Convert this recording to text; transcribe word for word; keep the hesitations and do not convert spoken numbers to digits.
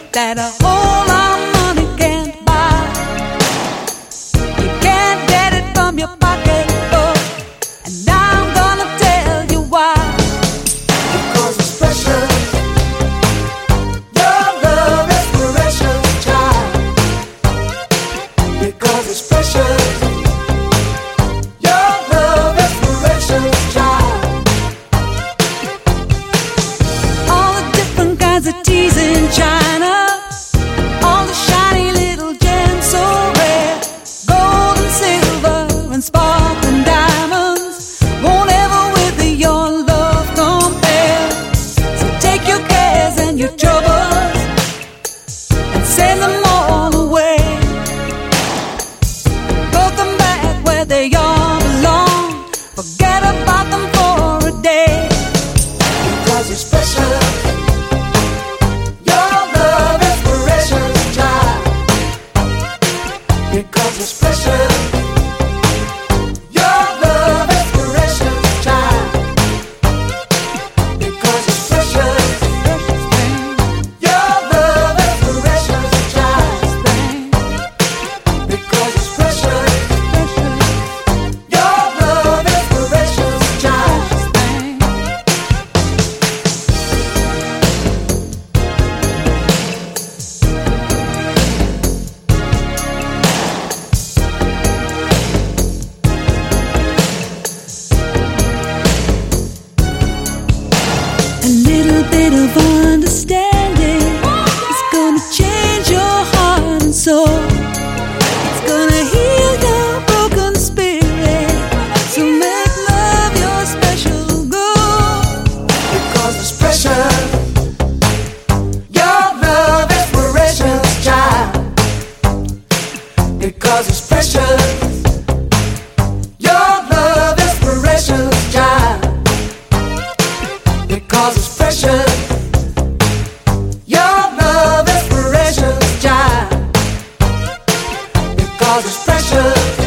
that a whole lot of money can't buy. You can't get it from your pocketbook, and I'm gonna tell you why. Because it's special. Your love is precious, child. Because it's special. Your love is precious, child. All the different kinds of teas in China, all the shiny little gems so rare, gold and silver and sparkling diamonds won't ever with your love compare. So take your cares and your troubles and send them all away. Put them back where they all belong. Forget about them for a day. Because it's special. Your love is precious, child. Because it's special. Your love is precious, child. Because it's precious. Your love is precious, child. Because it's precious. Your love is precious, child. A little bit of understanding is gonna change your heart and soul. It's gonna heal your broken spirit. So make love your special goal. Because it's precious. Your love is precious, child. Because it's precious. Your love is precious, child. Because it's precious. Your love is precious, child. Because it's precious.